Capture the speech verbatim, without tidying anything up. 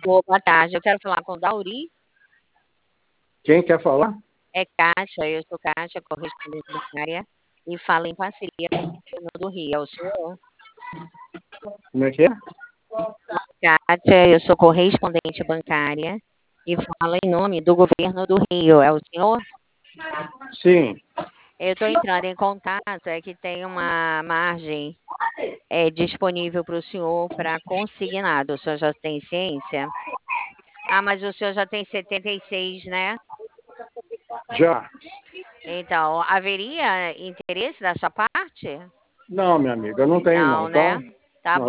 Ô, boa tarde, eu quero falar com o Dauri. Quem quer falar? É Kátia, eu sou Kátia, correspondente bancária, e falo em parceria com o governo do Rio. É o senhor? Como é que é? Kátia, eu sou correspondente bancária e falo em nome do governo do Rio. É o senhor? Sim. Eu estou entrando em contato, é que tem uma margem é, disponível para o senhor para consignado. O senhor já tem ciência? Ah, mas o senhor já tem setenta e seis, né? Já. Então, haveria interesse da sua parte? Não, minha amiga, não tenho Não, não, tá? né?